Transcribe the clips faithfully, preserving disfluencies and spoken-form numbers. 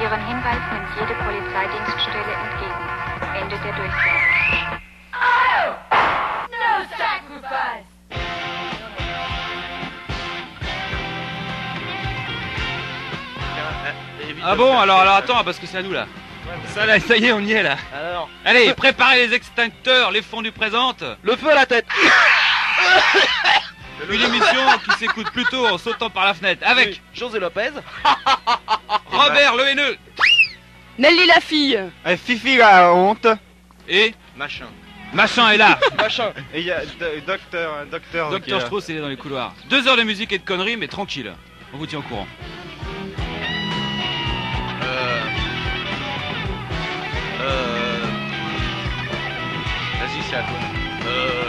Ihren Hinweis nimmt jede Polizeidienststelle entgegen. Ende der Durchsage. Oh! No sacrifice! Ah bon, alors, alors attends, parce que c'est à nous là. Ça, là, ça y est, on y est là. Alors, Allez, préparez les extincteurs, les fondus présentes. le feu à la tête. Une émission qui s'écoute plutôt en sautant par la fenêtre. Avec Oui, José Lopez. Robert le haineux Nelly la fille. Eh, Fifi la honte. et Machin. Machin est là. Machin. Et il y a do- docteur, docteur. qui est Docteur là. Strauss, il est dans les couloirs. Deux heures de musique et de conneries, mais tranquille. On vous tient au courant. Euh... Euh... Vas-y, c'est à toi. Euh...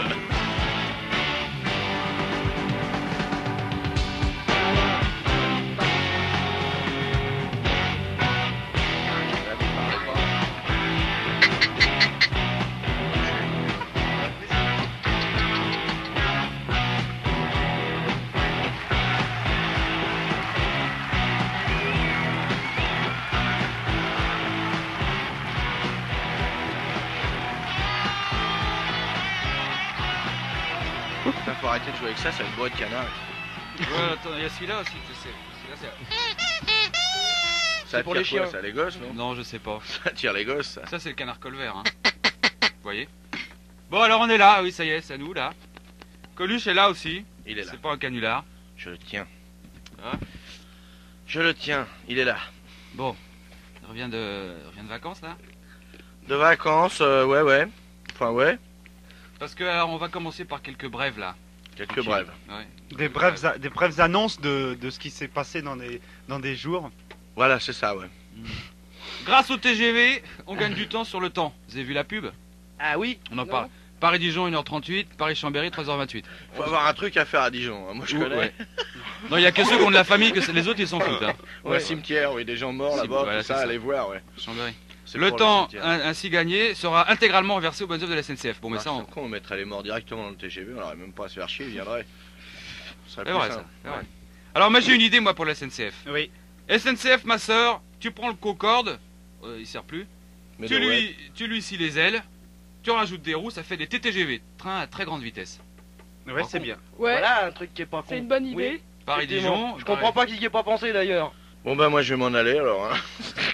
Putain, faut arrêter de jouer avec ça, ça va être bourré de canard. Ouais, attends, il y a celui-là aussi, tu sais. Celui-là, c'est- Ça pour attire les chiens. quoi, ça, les gosses, non? Non, je sais pas. Ça attire les gosses, ça. Ça, c'est le canard colvert, hein. Vous voyez? Bon, alors on est là, oui, ça y est, c'est à nous, là. Coluche est là aussi. Il est là. C'est pas un canular. Je le tiens. Ah. Je le tiens, il est là. Bon, il revient de, il revient de vacances, là. De vacances, euh, ouais, ouais. Enfin, ouais. Parce que, alors, on va commencer par quelques brèves, là. Quelques Tranquille. brèves. Ouais. Des brèves, a- des brèves annonces de, de ce qui s'est passé dans des, dans des jours. Voilà, c'est ça, ouais. Grâce au T G V, on gagne du temps sur le temps. Vous avez vu la pub? Ah oui. On en Non. parle. Paris-Dijon, une heure trente-huit. Paris-Chambéry, trois heures vingt-huit. Faut avoir un truc à faire à Dijon, hein. Moi je Ouh, connais. ouais. Non, il y a que ceux qui ont de la famille, que c'est- les autres, ils s'en foutent, hein. Ouais, cimetière, oui, des gens morts Si, là-bas, voilà, tout c'est ça, ça. allez voir, ouais. Chambéry. C'est Le pour temps cimetière. un- ainsi gagné sera intégralement reversé aux bonnes œuvres de la S N C F. Bon, mais Ah, ça, on... c'est con, on mettrait les morts directement dans le T G V, on n'aurait même pas à se faire chier, ils viendraient. Ce serait c'est plus vrai, simple. ça. c'est vrai. Alors, moi, j'ai une idée, moi, pour la S N C F. Oui. S N C F, ma sœur, tu prends le Concorde, euh, il sert plus. Mais Tu de- lui, ouais. tu lui scies les ailes, tu rajoutes des roues, ça fait des T T G V, train à très grande vitesse. Ouais, c'est bien. Ouais. Voilà un truc qui est pas con. C'est une bonne Oui. idée. Paris-Dijon, Je comprends pas qui y est pas pensé d'ailleurs. Bon bah moi je vais m'en aller alors. Hein.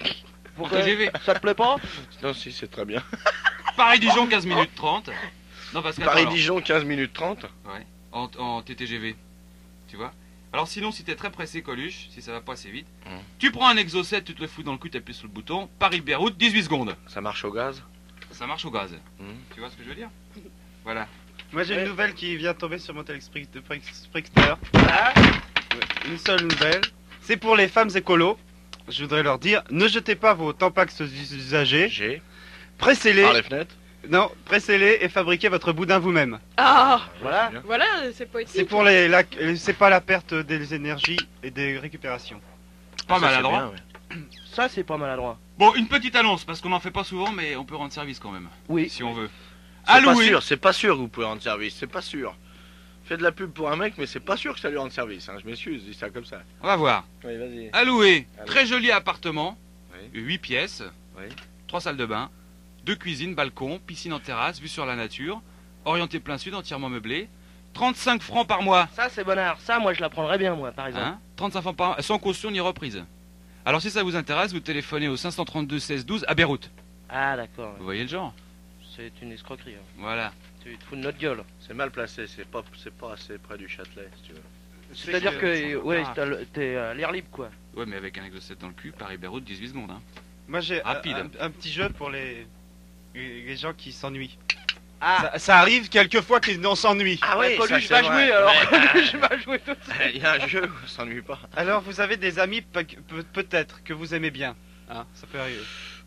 en T G V. Ça te plaît pas? Non si c'est très bien. Paris-Dijon, quinze minutes trente. Non, parce que attends, alors, Paris-Dijon quinze minutes trente. en, en T T G V. Tu vois? Alors, sinon, si t'es très pressé, Coluche, si ça va pas assez vite, Mm. tu prends un exocet, tu te le fous dans le cul, t'appuies sur le bouton. Paris-Beyrouth, dix-huit secondes. Ça marche au gaz. Ça marche au gaz. Mm. Tu vois ce que je veux dire? Voilà. Moi j'ai Ouais. une nouvelle qui vient de tomber sur mon Telexprixter. Ah Une seule nouvelle. C'est pour les femmes écolos. Je voudrais leur dire, ne jetez pas vos tampax usagés. J'ai. Pressez-les. Par les fenêtres. Non, pressez-les et fabriquez votre boudin vous-même. Ah. Voilà. Voilà, c'est poétique. C'est pour les, la- c'est pas la perte des énergies et des récupérations. Pas Ça, c'est maladroit. bien, ouais. Ça, c'est pas maladroit. Bon, une petite annonce, parce qu'on n'en fait pas souvent, mais on peut rendre service quand même. Oui. Si on veut. C'est pas Alloué. sûr, c'est pas sûr que vous pouvez rendre service, c'est pas sûr. Faites de la pub pour un mec, mais c'est pas sûr que ça lui rende service. Hein. Je m'excuse, je dis ça comme ça. On va voir. Oui, vas-y. Alloué. Allez. Très joli appartement. Oui. huit pièces. Oui. trois salles de bain. deux cuisines, balcon, piscine en terrasse, vue sur la nature. Orienté plein sud, entièrement meublé. trente-cinq francs par mois. Ça, c'est bonheur. Ça, moi, je la prendrais bien, moi, par exemple. Hein trente-cinq francs par mois, sans caution ni reprise. Alors si ça vous intéresse, vous téléphonez au cinq cent trente-deux seize douze à Beyrouth. Ah, d'accord. Vous voyez le genre? C'est une escroquerie. hein. Voilà. Tu te fous de notre gueule. C'est mal placé, c'est pas, c'est pas assez près du Châtelet, si tu veux. C'est-à-dire que, ouais, Ah. t'as le- t'es à l'air libre, quoi. Ouais, mais avec un exocet dans le cul, Paris-Beyrouth, dix-huit secondes. Hein. Moi j'ai un, Rapide. un- un petit jeu pour les, les les gens qui s'ennuient. Ah, Ça, ça arrive quelquefois qu'on s'ennuie. ah oui, ouais, ça, Coluche c'est va vrai. jouer, alors. Ouais. Coluche va jouer tout de suite. Il y a un jeu, on s'ennuie pas. Alors vous avez des amis pe- pe- peut-être que vous aimez bien. Hein, ça peut arriver.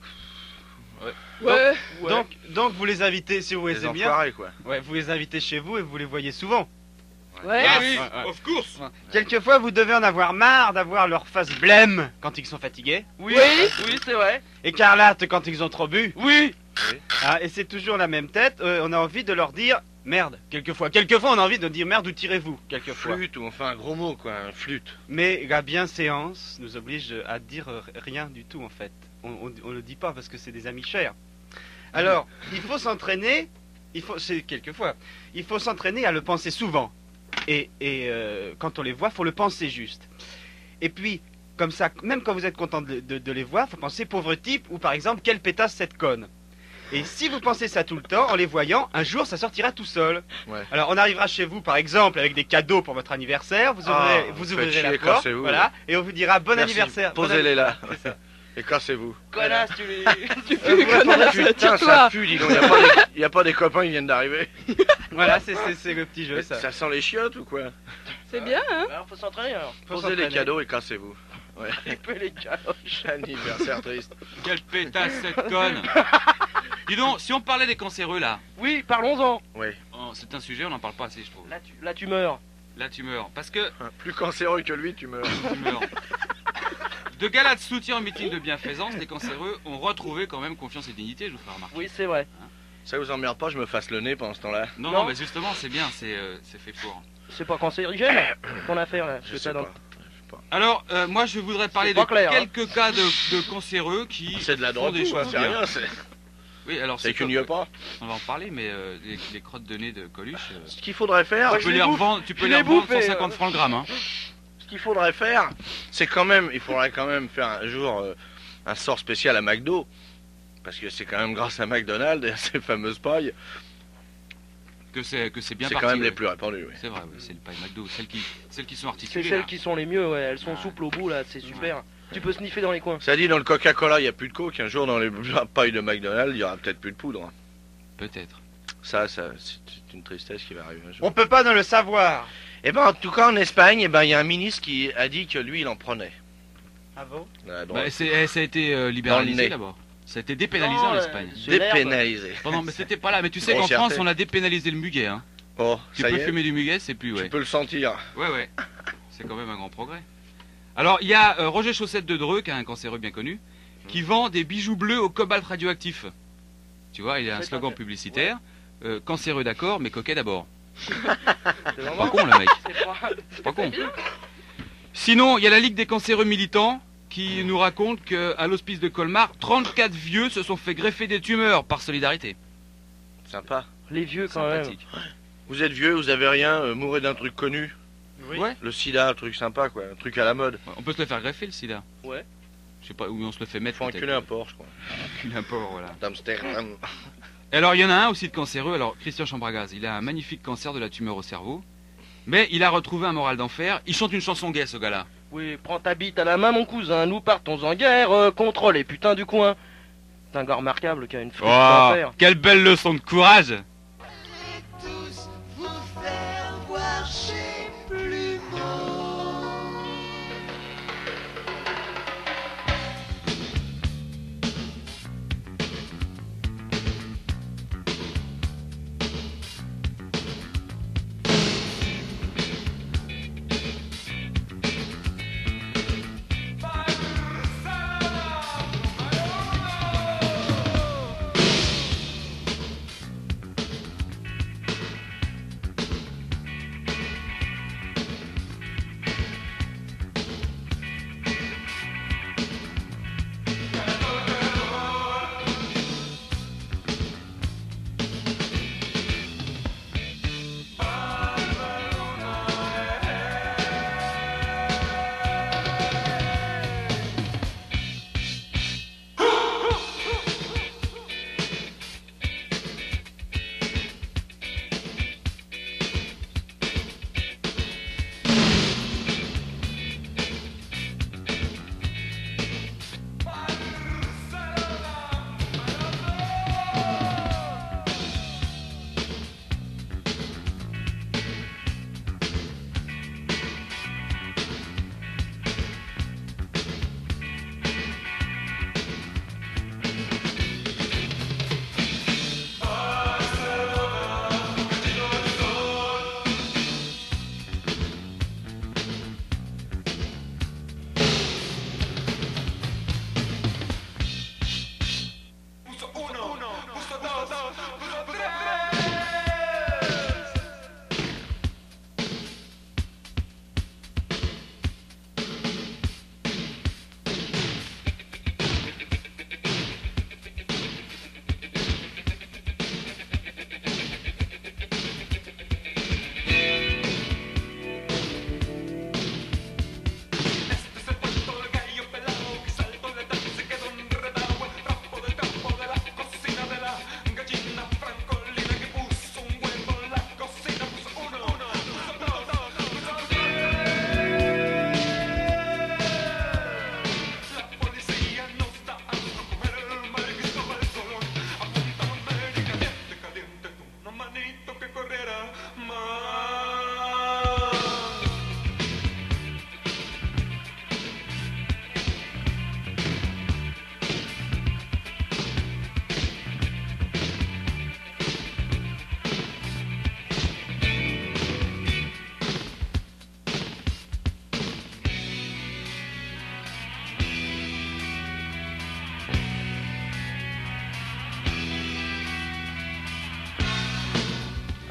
Ouais. Donc, donc vous les invitez si vous les Les aimez bien. enfoirés, quoi. Ouais, vous les invitez chez vous et vous les voyez souvent. Ouais. Ah ouais, oui, ouais. of course. Quelquefois vous devez en avoir marre d'avoir leur face blême quand ils sont fatigués. Oui, oui, c'est vrai. Écarlate quand ils ont trop bu. Oui. Ah, et c'est toujours la même tête. Euh, on a envie de leur dire Merde, quelquefois. Quelquefois, on a envie de dire merde ou tirez-vous, quelquefois. Flûte, ou enfin un gros mot, quoi, un flûte. Mais la bienséance nous oblige à dire rien du tout, en fait. On, on, on le dit pas parce que c'est des amis chers. Alors, il faut s'entraîner, il faut, c'est quelquefois, il faut s'entraîner à le penser souvent. Et, et euh, quand on les voit, faut le penser juste. Et puis, comme ça, même quand vous êtes content de, de, de les voir, faut penser pauvre type, ou par exemple, quelle pétasse cette conne. Et si vous pensez ça tout le temps, en les voyant, un jour ça sortira tout seul. Ouais. Alors on arrivera chez vous par exemple avec des cadeaux pour votre anniversaire, vous ouvrirez, Ah, vous faites ouvrirez chier, la porte, cassez-vous. voilà, et on vous dira bon Merci. anniversaire. bon Posez-les là. anniversaire. C'est ça. Et cassez-vous. Connasse, tu les. tu Euh, fais connasse, Putain, ça tire-toi. pue, dis donc. Il pas, des- y a pas des copains qui viennent d'arriver. Voilà, c'est c'est- c'est le petit jeu ça. Ça sent les chiottes ou quoi? C'est bien, hein? Alors, faut s'entraîner alors. Faut Posez les s'entraîner. cadeaux et cassez-vous. Ouais. Tu peux les galoches. Anniversaire triste. Quelle pétasse cette conne. Dis donc, si on parlait des cancéreux là, Oui, parlons-en. Oui. oh, c'est un sujet, on n'en parle pas assez, je trouve. Là, tu, là, tu meurs. Là, tu meurs. Parce que Plus cancéreux que lui, tu meurs. tu meurs. De gala de soutien au meeting de bienfaisance, les cancéreux ont retrouvé quand même confiance et dignité, je vous ferai remarquer. Oui, c'est vrai. Ça vous emmerde pas, je me fasse le nez pendant ce temps-là? Non, Non. non, mais justement, c'est bien, c'est euh, c'est fait pour. C'est pas cancérigène ton affaire là. Je que sais t'as dans- pas. Alors, euh, moi, je voudrais parler pas de clair, hein. quelques cas de, de cancéreux qui C'est de la font drogue, des quoi, choses c'est bien. rien, c'est Oui, alors c'est comme- qu'une pas. On va en parler, mais euh, les, les crottes de nez de Coluche, euh, Ce qu'il faudrait faire, Moi, tu je peux les les bouffe. revendre, tu peux Je les les revendre bouffe et, cent cinquante euh, francs le gramme. Hein. ce qu'il faudrait faire, c'est quand même, il faudrait quand même faire un jour euh, un sort spécial à McDo, parce que c'est quand même grâce à McDonald's et à ces fameuses pailles, Que c'est que c'est bien c'est parti. quand même les ouais. plus répandus. Oui. C'est vrai, oui, c'est le paille McDo, celles qui, celles qui sont C'est articulées. celles là. qui sont les mieux, ouais. Elles sont Ah. souples au bout là, c'est super. Tu peux sniffer dans les coins. Ça dit dans le Coca-Cola, il n'y a plus de coke. Un jour, dans les pailles de McDonald's, il y aura peut-être plus de poudre. Peut-être. Ça, ça c'est une tristesse qui va arriver un jour. On peut pas ne le savoir. Et ben, en tout cas, en Espagne, eh ben, il y a un ministre qui a dit que lui, il en prenait. Ah bon? À droite. Bah, c'est- eh, ça a été euh, Dans le libéralisé nez. d'abord. Ça a été dépénalisé Non, en euh, Espagne. c'est l'herbe. Dépénalisé. Pendant, mais c'était pas là. Mais tu sais qu'en Grossièreté. France, on a dépénalisé le muguet. Hein. Oh, Tu ça peux y est, fumer du muguet, c'est plus, tu ouais. peux le sentir. Ouais, ouais. C'est quand même un grand progrès. Alors, il y a euh, Roger Chaussette de Dreux, qui est un cancéreux bien connu, qui vend des bijoux bleus au cobalt radioactif. Tu vois, il a un C'est slogan un- publicitaire. euh, cancéreux d'accord, mais coquet d'abord. C'est Pas vraiment. con, le mec. C'est pas. C'est pas con. Sinon, il y a la Ligue des cancéreux militants qui nous raconte qu'à l'hospice de Colmar, trente-quatre vieux se sont fait greffer des tumeurs par solidarité. Sympa. Les vieux quand même. Sympathique. Vous êtes vieux, vous avez rien, euh, mourrez d'un truc connu. Oui. Ouais. Le sida, un truc sympa, quoi. Un truc à la mode. On peut se le faire greffer le sida. Ouais. Je sais pas où on se le fait mettre. Faut peut-être. enculer un porc, je crois. Enculer un porc, voilà. D'Amsterdam. Et alors, il y en a un aussi de cancéreux. Alors, Christian Chambragaz, il a un magnifique cancer de la tumeur au cerveau. Mais il a retrouvé un moral d'enfer. Il chante une chanson gay, ce gars-là. Oui, prends ta bite à la main, mon cousin. Nous partons en guerre euh, contre les putains du coin. C'est un gars remarquable qui a une frite Oh, d'enfer. quelle belle leçon de courage! tous vous faire voir chez Plumeau.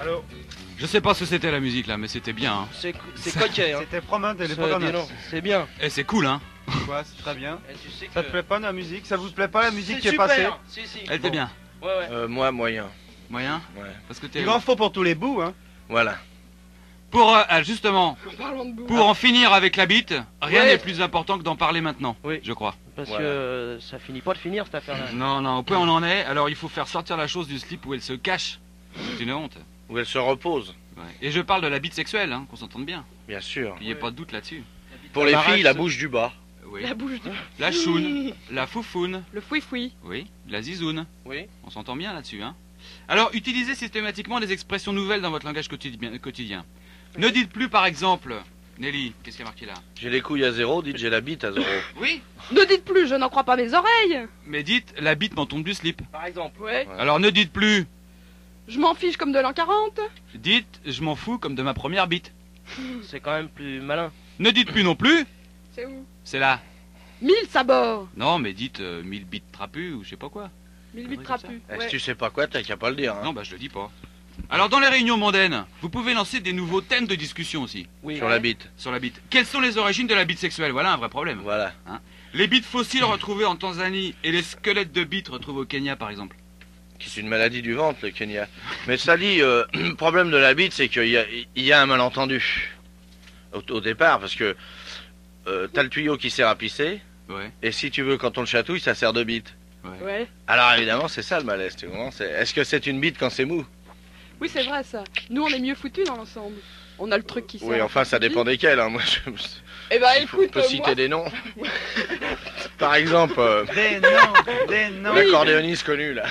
Allô. Je sais pas ce que c'était la musique là, mais c'était bien. Hein. C'est c'est coquet, hein. C'était Promenade et les Ça, dis Promenades. non, c'est bien. Eh, c'est cool, hein. Quoi, c'est très bien. Et tu sais Ça te que- plaît pas la musique? Ça vous plaît pas la musique C'est qui est super. passée? Si, si. Elle était bien. Ouais, ouais. Euh, moi, moyen. Moyen. Ouais. Parce que t'es. Il en faut pour tous les bouts, hein. Voilà. Pour euh, ah, justement, Parlons de boue. pour en finir avec la bite, rien Ouais. n'est plus important que d'en parler maintenant. Oui. Je crois. Parce Voilà. que euh, ça finit pas de finir cette affaire-là. Non, non, au point où on en est, alors il faut faire sortir la chose du slip où elle se cache. C'est une honte. Où elle se repose, Ouais. Et je parle de la bite sexuelle, hein, qu'on s'entende bien. bien sûr. Il n'y a pas de doute là-dessus. Pour les Pareil, filles, la ce- bouche du bas. Oui. La bouche du... La choune, la foufoune, Le fouifoui. oui, la zizoune. Oui. On s'entend bien là-dessus, hein. Alors, utilisez systématiquement des expressions nouvelles dans votre langage quotidien. quotidien. Ne dites plus, par exemple, Nelly, qu'est-ce qui a marqué là? J'ai les couilles à zéro, dites j'ai la bite à zéro. Oui. Ne dites plus, je n'en crois pas mes oreilles. Mais dites, la bite m'en tombe du slip. Par exemple. Ouais. Ouais. Alors ne dites plus, Je m'en fiche comme de l'an quarante. dites, je m'en fous comme de ma première bite. C'est quand même plus malin. Ne dites plus non plus, C'est où? c'est là. Mille sabords. Non, mais dites euh, mille bites trapues ou je sais pas quoi. Mille Un vides truc comme trapus. Eh, Ouais. Si tu sais pas quoi, t'as qu'à pas le dire. Hein. Non, bah je le dis pas. Alors dans les réunions mondaines, vous pouvez lancer des nouveaux thèmes de discussion aussi Oui. Sur la bite. sur la bite. Quelles sont les origines de la bite sexuelle? Voilà un vrai problème. Voilà. Les bites fossiles retrouvées en Tanzanie et les squelettes de bites retrouvés au Kenya par exemple. Qui est une maladie du ventre, le Kenya. Mais ça dit, euh, le problème de la bite, c'est qu'il y a, il y a un malentendu. Au, au départ, parce que euh, t'as le tuyau qui sert à pisser, Ouais, et si tu veux, quand on le chatouille, ça sert de bite. ouais. Ouais. Alors évidemment, c'est ça le malaise, tu comprends? C'est- Est-ce que c'est une bite quand c'est mou? Oui, c'est vrai ça. Nous, on est mieux foutus dans l'ensemble. On a le truc qui sert. Oui, enfin, ça dépend desquels. Hein. Moi, je, Eh ben, il faut- on écoute, peut euh, citer moi, des noms. Par exemple, euh, Des noms, des noms. l'accordéoniste connu, là.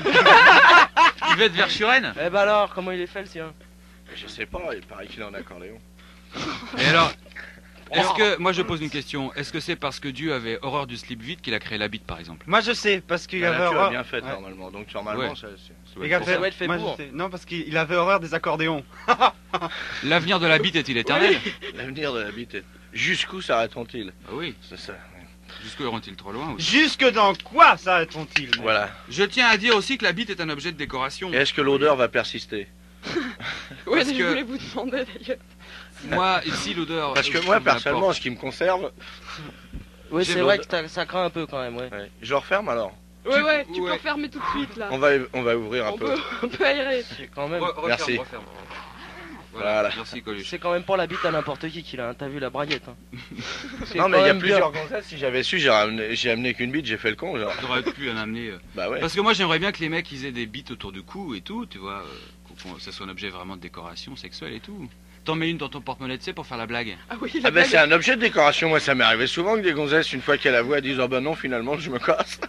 Yvette Verschuren. Eh ben alors, comment il est fait le sien? Je sais pas, il paraît qu'il est en accordéon. Et alors, est-ce que, moi je pose une question, est-ce que c'est parce que Dieu avait horreur du slip vide qu'il a créé la bite par exemple? Moi je sais, parce qu'il La avait nature est horreur. bien faite, Ouais. normalement. Donc, normalement, Ouais. ça, c'est... Ça doit Il être avait- pour ça. doit être fait moi, pour. je sais. Non, parce qu'il avait horreur des accordéons. L'avenir de la bite est-il éternel? L'avenir de la bite est... Jusqu'où s'arrêteront-ils? Ah oui, C'est ça. jusqu'où iront-ils trop loin aussi? Jusque dans quoi s'arrêteront-ils? mec Voilà. Je tiens à dire aussi que la bite est un objet de décoration. Et est-ce que l'odeur va persister? Ouais, Parce je que- voulais vous demander d'ailleurs. Moi, ici l'odeur... Parce que euh, moi, ça me personnellement, importe. ce qui me conserve... Oui, J'aime c'est vrai l'odeur. que ça, ça craint un peu quand même, ouais. Ouais. Je referme alors. Ouais, ouais, tu ouais. peux fermer tout de suite là. On va, on va ouvrir un On peu. peut, on peut aérer. C'est quand même. Re- referme, Merci. referme. Voilà, Voilà. merci Coluche. C'est quand même pas la bite à n'importe qui qu'il a, hein. T'as vu la braguette, hein. C'est Non, mais quand il y a même plusieurs bien. gonzesses. Si j'avais su, j'ai ramené, j'ai amené qu'une bite, j'ai fait le con. Genre. J'aurais pu en amener... euh, Bah ouais. Parce que moi j'aimerais bien que les mecs ils aient des bites autour du cou et tout, tu vois, euh, que ça soit un objet vraiment de décoration sexuelle et tout. T'en mets une dans ton porte-monnaie, tu sais, pour faire la blague. Ah oui, Ah la ben blague. c'est un objet de décoration, moi ça m'est arrivé souvent que des gonzesses, une fois qu'elles la voient, elles disent oh ben non finalement je me casse.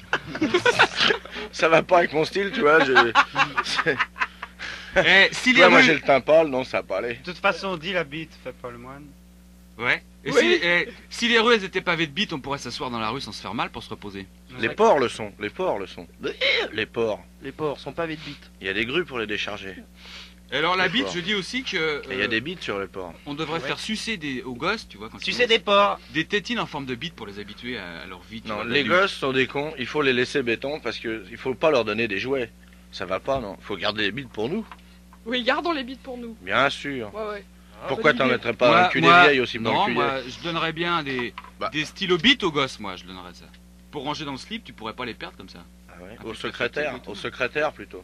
Ça va pas avec mon style, tu vois. Je... c'est- Eh, si Tu les vois, moi rues... j'ai le teint pâle, non ça va pas aller. De toute façon, dit la bite, fait pas le moine. Ouais. Et Oui. si, eh, si les rues elles étaient pavées de bites, on pourrait s'asseoir dans la rue sans se faire mal pour se reposer. Les porcs le sont, les porcs le sont. Les porcs. Les porcs sont pavés de bites. Il y a des grues pour les décharger. Et alors la Les bite, porcs. je dis aussi que... Et il y a euh, des bites sur les porcs. on devrait Ouais. faire sucer des, aux gosses, tu vois, quand Tu ils sais naissent, des porcs. des tétines en forme de bite pour les habituer à, à leur vie. tu Non, vois, les d'adulte. gosses sont des cons, il faut les laisser béton parce que il faut pas leur donner des jouets. Ça va pas, non. Faut garder les bites pour nous, Oui, gardons les bites pour nous. bien sûr. Ouais, ouais. Pourquoi bonne t'en idée. mettrais pas dans Moi- le cul moi- des vieilles aussi dans Non, le cul moi je donnerais bien des, Bah. des stylos bites aux gosses, moi je donnerais ça. Pour ranger dans le slip, tu pourrais pas les perdre comme ça. Ah ouais. Ah, Au putain, secrétaire, c'est tout. au secrétaire plutôt.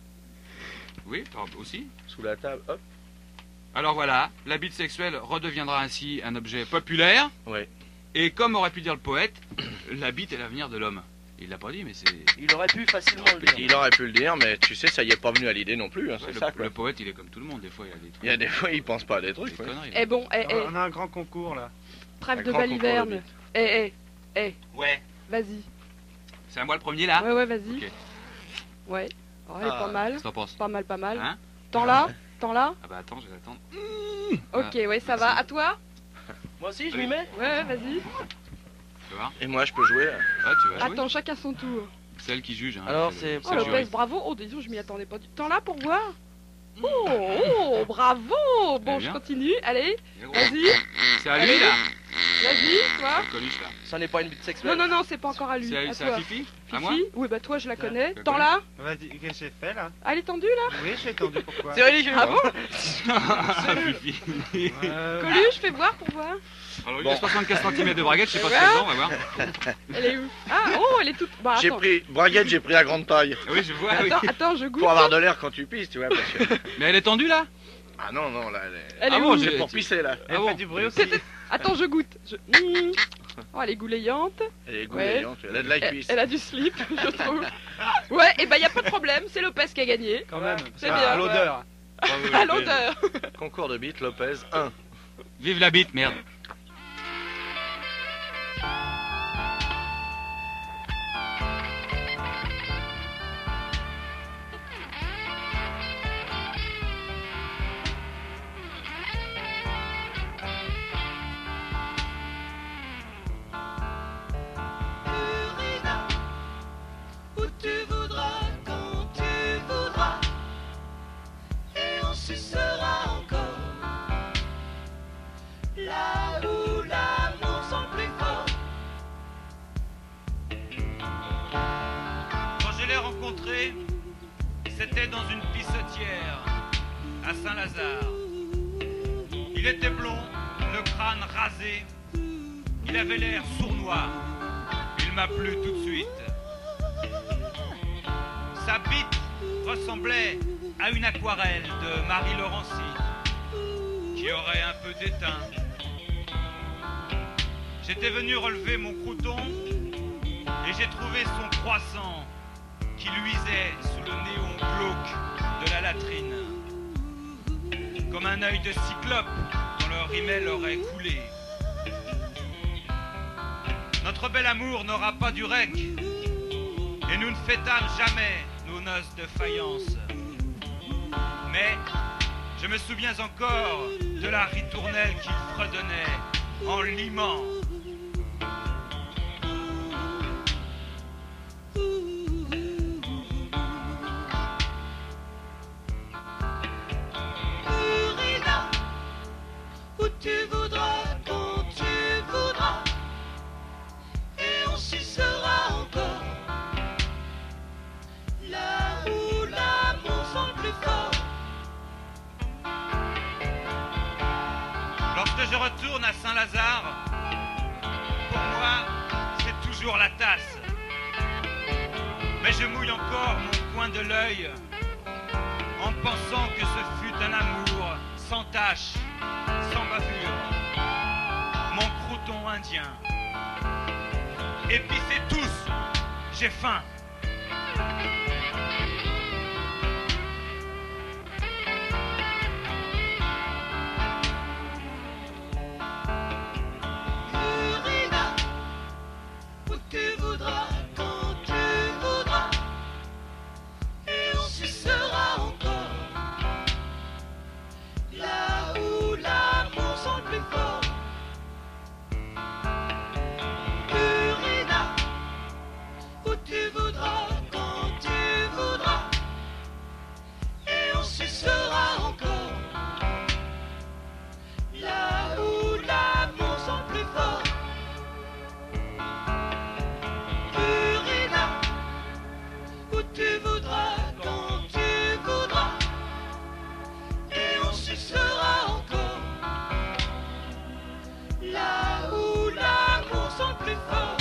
Oui, par- aussi. Sous la table, hop. Alors voilà, la bite sexuelle redeviendra ainsi un objet populaire. Ouais. Et comme aurait pu dire le poète, la bite est l'avenir de l'homme. Il l'a pas dit, mais c'est... Il aurait pu facilement le dire. Il aurait pu le dire, mais tu sais, ça y est pas venu à l'idée non plus, hein, Ouais, c'est le, ça quoi. le poète, il est comme tout le monde, des fois il a des trucs. Il y a des fois, il pense pas à des des trucs. ouais. conneries. Eh bon, eh, eh, On a un grand concours là. trêve Un de grand concours de baliverne. bites. Eh, eh, eh, Ouais. vas-y. C'est à moi le premier là. Ouais, ouais, vas-y. Ok. Ouais. Oh, elle est Ah. pas mal. Qu'est-ce que t'en penses? Pas mal, pas mal. Hein? T'en là T'en là Ah bah attends, je vais attendre. Ok, ouais, ça va. À toi Moi aussi, je m'y mets. Ouais, ouais, vas-y. Tu vois? Et moi, je peux jouer. là. Ouais, tu vas jouer. Attends, chacun son tour. Celle qui juge. Hein, Alors, le- c'est- Oh, le Lopez, jury. bravo. Oh, disons, je m'y attendais pas du temps là pour voir. Oh, oh, bravo. Bon, Eh je bien. continue. Allez, C'est gros. vas-y. C'est à lui là. Vas-y, toi. Le Coluche, là. Ça n'est pas une bite Non, sexuelle. non, non, c'est pas encore à lui. C'est à, À c'est toi. à Fifi À moi Fifi Oui, bah toi, je la Tiens, connais. je la Tends connais. là. Vas-y, qu'est-ce que j'ai fait là Elle est tendue là. Oui, j'ai tendu, pourquoi C'est religieux. Ah bon Ah, Fifi. Euh, Coluche, fais voir pour voir. Alors, il y Bon. a soixante-quinze centimètres de braguette, je sais pas ce Ouais. qu'il y a dedans, on va voir. Elle est où Ah, oh, elle est toute. Bah, J'ai attends. pris, braguette, j'ai pris à grande taille. Ah oui, je vois, oui. Attends, attends, je goûte. Pour avoir de l'air quand tu pisses, tu vois. Parce que... Mais elle est tendue, là Ah non, non, là, elle est... Elle Ah est bon, où j'ai- C'est pour pisser, là. Elle Ah bon fait du bruit aussi. Attends, je goûte. Je... Mmh. Oh, elle est goulayante. Elle est goulayante, elle a de la Elle, cuisse. elle a du slip, je trouve. Ouais, et bah y a pas de problème, c'est Lopez qui a gagné. Quand même. C'est Ah, bien. à l'odeur. Bravo, À Lopez. l'odeur. Concours de bite, Lopez, un. Vive la bite, merde. Purina, où tu voudras, quand tu voudras, et on sucera encore. Là où l'amour sent le plus fort. Quand je l'ai rencontré, c'était dans une pissotière à Saint-Lazare. Il était blond, le crâne rasé. Il avait l'air sournois. Il m'a plu tout de suite. Sa bite ressemblait à une aquarelle de Marie Laurency, qui aurait un peu d'étain. J'étais venu relever mon crouton et j'ai trouvé son croissant qui luisait sous le néon glauque de la latrine, comme un œil de cyclope dont le rimel aurait coulé. Notre bel amour n'aura pas du rec, et nous ne fêtâmes jamais nos noces de faïence. Mais je me souviens encore de la ritournelle qu'il fredonnait en limant. Purina, où tu voudras, quand tu voudras, et on sucera encore. Là où l'amour sent le plus fort. Lorsque je retourne à Saint-Lazare, pour moi, c'est toujours la tasse. Mais je mouille encore mon coin de l'œil en pensant que ce fut un amour sans tache, sans bavure. Mon crouton indien. Épicez tous, j'ai faim. Purina, où tu voudras, quand tu voudras, et on sucera encore. Là où l'amour sent le plus fort. Purina, où tu voudras, quand tu voudras, et on sucera encore. Là où l'amour sent le plus fort. Purina, où tu voudras, quand tu voudras, et on sucera encore. Là où l'amour sent le plus fort.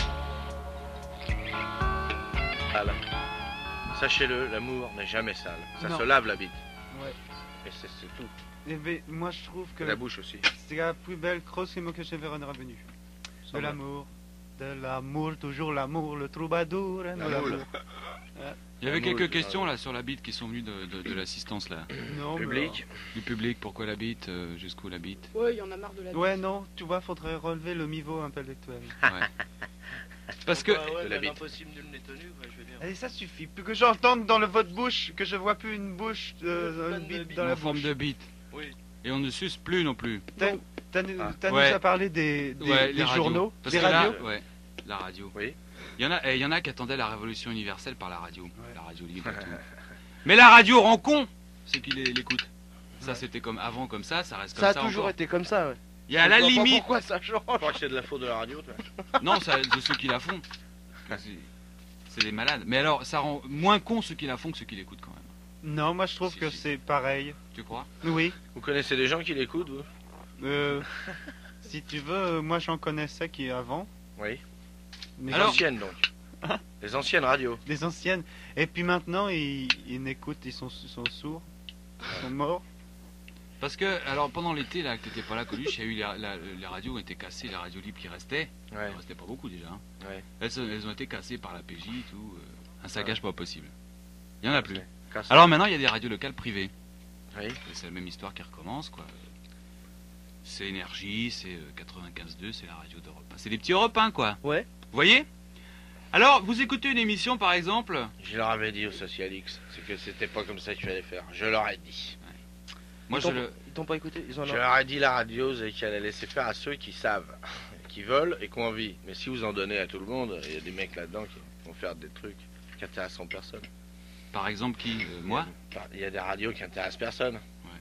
Sale. Sachez-le, l'amour n'est jamais sale. Ça Non. se lave la bite. Ouais. Et c'est c'est tout. Eh ben, moi je trouve que Et la bouche aussi. c'est la plus belle grosse mot que j'ai vu en revenu. Sans De mal. l'amour, de l'amour, toujours l'amour, le troubadour. hein, de La l'amour. moule. Il y avait La quelques moule, questions là sur la bite qui sont venues de, de- de l'assistance là. Non, mais Public. Du public, pourquoi la bite, euh, jusqu'où la bite. Ouais, il y en a marre de la. alors- Ouais, non, tu vois, faudrait relever le niveau intellectuel. Ouais. Parce que Bah ouais, De la mais bite. l'impossible nul n'est tenu, quoi, je veux dire. Allez, ça suffit. Plus que j'entende dans le votre bouche, que je vois plus une bouche, euh, Pleine une de bite bite. dans la en forme bouche. de bite. Oui. Et on ne suce plus non plus. T'as t'as nous, Ah. t'as nous Ouais. a parlé des, des, Ouais, des les radios. journaux, Parce des que là- radios. ouais, la radio. Oui. Il y en a, eh, il y en a qui attendaient la révolution universelle par la radio. Ouais. La radio libre et tout. Mais la radio rend con ceux qui les- l'écoutent. Ça, c'était comme avant, comme ça, ça reste comme Ça ça. a toujours encore. été comme ça, ouais. Il y a à Je la vois pas limite. pourquoi ça change. Je crois que c'est de la faute de la radio, toi. Non, ça, de ceux qui la font. C'est- C'est des malades. Mais alors, ça rend moins con ceux qui la font que ceux qui l'écoutent quand même. Non, moi je trouve Si, que si. c'est pareil. Tu crois? Oui. Vous connaissez des gens qui l'écoutent, vous? Euh, si tu veux, euh, moi j'en connaissais qui avant. Oui. Mais Les Alors- anciennes, donc. Hein? Les anciennes radios. des anciennes. Et puis maintenant, ils, ils n'écoutent, ils sont, ils sont sourds. Ils sont morts. Parce que, alors pendant l'été, là, que t'étais pas là, Coluche, il y a eu les, la- les radios ont été cassées, les radios libres qui restaient. Ouais. Il restait pas beaucoup déjà. hein. Ouais. Elles, sont- elles ont été cassées par la P J et tout. euh, un saccage pas possible. Il y en a plus. Ouais. Casse- Alors maintenant, il y a des radios locales privées. Oui. Et c'est la même histoire qui recommence, quoi. C'est Énergie, c'est euh, quatre-vingt-quinze deux, c'est la radio d'Europe un. C'est des petits Europe un, quoi. Ouais. Vous voyez? Alors, vous écoutez une émission, par exemple. Je leur avais dit aux Socialix, c'est que c'était pas comme ça qu'il fallait faire. Je leur ai dit. Moi, ils je t'ont- le. Ils t'ont pas écouté. Ils en Je ont. leur ai dit la radio, c'est qu'elle allait laisser faire à ceux qui savent, qui veulent et qui ont envie. Mais si vous en donnez à tout le monde, il y a des mecs là-dedans qui vont faire des trucs qui intéressent personne. Par exemple, qui euh, Moi? Il y a des radios qui intéressent personne.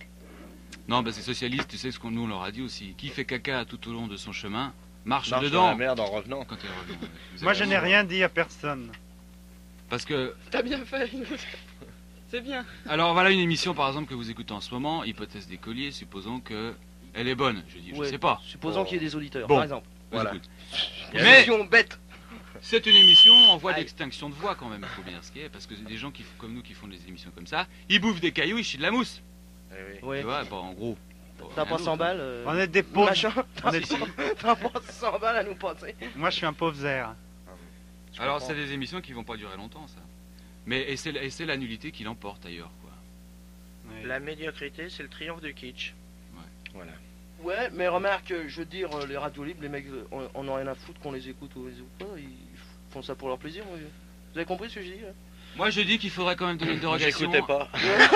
Non, bah c'est socialiste, tu sais ce qu'on nous on leur a dit aussi. Qui fait caca tout au long de son chemin, marche, Marche dans dedans. la merde en revenant. Quand il revient. ouais. Vous Moi avez je n'ai raison. rien dit à personne. Parce que, T'as bien fait. C'est bien. alors voilà une émission par exemple que vous écoutez en ce moment, Hypothèse des colliers, supposons que elle est bonne. Je dis, je Ouais. sais pas. Supposons Bon. qu'il y ait des auditeurs, Bon. par exemple. On Voilà. écoute. Il y a Mais- Question bête. C'est une émission en voie Aïe. d'extinction de voix quand même, il faut bien dire ce qui est, parce que des gens qui, comme nous qui font des émissions comme ça, ils bouffent des cailloux, ils chient de la mousse. Eh oui. Ouais. Tu vois, bon, en gros. T'as rien pas cent d'autre. balles. euh, On est des pauvres. Machin. On est- T'as pas cent balles à nous passer. Moi je suis un pauvre zère. Je Alors comprends. c'est des émissions qui vont pas durer longtemps ça. Mais et c'est et c'est la nullité qui l'emporte ailleurs quoi. Ouais. La médiocrité, c'est le triomphe du kitsch. Ouais. Voilà. Ouais, mais remarque, je veux dire, euh, les radios libres, les mecs, euh, on, on en a rien à foutre qu'on les écoute ou les écoute pas. Ils font ça pour leur plaisir. ouais. Vous avez compris ce que je dis là Moi je dis qu'il faudrait quand même donner une dérogation. J'écoutais pas.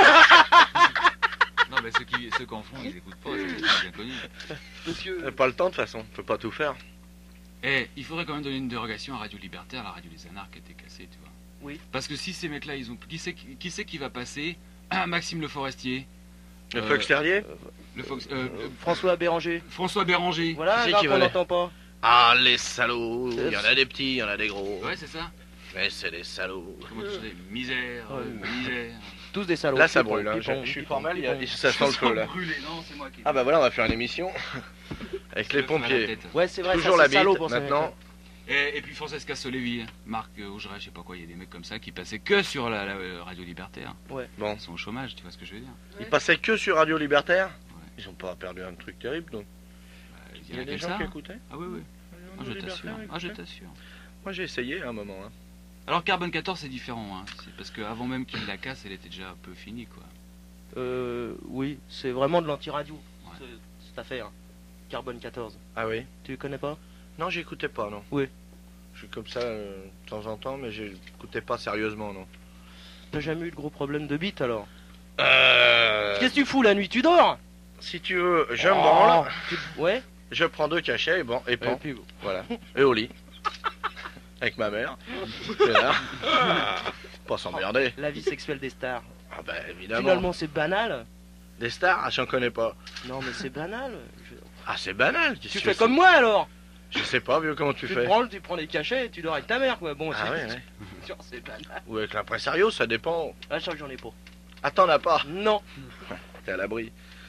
Non mais ceux qui ceux qui en font ils écoutent pas, c'est c'est bien connu. Monsieur. Euh, Pas le temps de toute façon, on peut pas tout faire. Et il faudrait quand même donner une dérogation à Radio Libertaire, la radio des anards qui a été cassée, tu vois. Oui. Parce que si ces mecs-là ils ont qui c'est qui qui, c'est qui va passer Ah, Maxime Le Forestier, Le Euh, Fox Terrier. le Fox, euh, euh, François Béranger. François Béranger. Voilà Qui un c'est gars qui qu'on va aller n'entend pas. Ah, les salauds. Il y en a des petits, il y en a des gros. Ouais c'est ça. Mais c'est des salauds. Comment tu dis Misère, Ouais. euh, misère. Tous des salauds. Là, ça Pipon, brûle. Hein. pipon, Je, je suis pipon, formel, il y a- pipon. ça sent le feu là. Brûlé, non, c'est moi qui. Ah bah voilà, on va faire une émission avec les Je me fais la pompiers. tête. Ouais, c'est vrai, Toujours ça la c'est salaud bite. pour ces Maintenant, mecs-là. Et, et puis Francesca Solevi, Marc euh, Augeret, je sais pas quoi, il y a des mecs comme ça qui passaient que sur la, la, euh, radio libertaire. bon, Ils sont au chômage, tu vois ce que je veux dire. ils passaient que sur Radio Libertaire. Ouais. Ils ont pas perdu un truc terrible donc. Euh, Il y a que des gens ça. qui écoutaient. Ah oui, oui. Ah, je t'assure. Ah, je t'assure. Moi j'ai essayé à un moment. Hein. Alors Carbone quatorze c'est différent, hein. C'est parce qu'avant même qu'il la casse, elle était déjà un peu finie quoi. Euh, oui, c'est vraiment de l'anti-radio. Ouais. ce- Cette affaire. Carbone quatorze. Ah oui. Tu connais pas Non, j'écoutais pas non. Oui. Je suis comme ça euh, de temps en temps, mais j'écoutais pas sérieusement non. T'as jamais eu de gros problème de bite alors Euh, Qu'est-ce que tu fous la nuit Tu dors si tu veux, je Oh. me branle, Tu- Ouais. je prends deux cachets et bon, et Et pan, puis, voilà, et au lit. Avec ma mère. Et là, pas s'emmerder. la vie sexuelle des stars. Ah bah évidemment. Finalement, c'est banal. Des stars, ah, j'en connais pas. Non, mais c'est banal. Je- Ah c'est banal. Tu qu'est-ce fais que comme moi alors. c'est Je sais pas, vieux, comment tu Tu fais. te branles, tu prends les cachets et tu dors avec ta mère quoi. Bon, Ah c'est ouais, ouais. sûr, c'est banal. Ou avec l'impresario, ça dépend. Ah, je crois que j'en ai pas. Ah t'en as pas. Non. T'es à l'abri.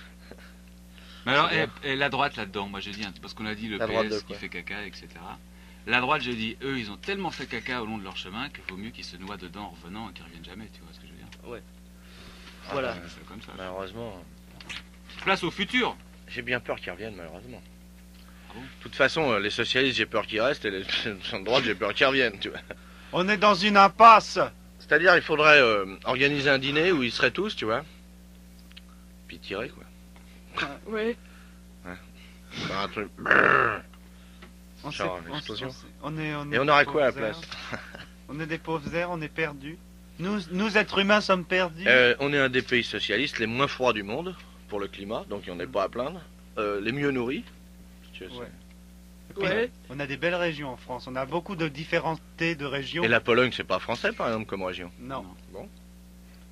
Mais alors, C'est et, et la droite là-dedans, moi je dis, hein, parce qu'on a dit le La droite P S de qui quoi fait caca, et cetera. La droite, je dis, eux, ils ont tellement fait caca au long de leur chemin qu'il vaut mieux qu'ils se noient dedans en revenant et qu'ils reviennent jamais, tu vois ce que je veux dire. Voilà. Ah, C'est comme ça. malheureusement, Place au futur. j'ai bien peur qu'ils reviennent, malheureusement. Ah bon De toute façon, euh, les socialistes, j'ai peur qu'ils restent, et les gens de droite, j'ai peur qu'ils reviennent, tu vois. On est dans une impasse. C'est-à-dire, il faudrait euh, organiser un dîner où ils seraient tous, tu vois. Puis tirer, quoi. Ouais. Faire un truc. On, Genre, sait- une explosion. on est, on est Et on des aurait quoi à la pauvres place airs. On est des pauvres airs, on est perdus. Nous, nous êtres humains, sommes perdus. Euh, On est un des pays socialistes les moins froids du monde, pour le climat, donc il n'y en a pas à plaindre. Euh, les mieux nourris. Tu sais, Ouais. Ouais. On a des belles régions en France. On a beaucoup de différentés de régions. Et la Pologne, c'est pas français, par exemple, comme région. Non. Bon.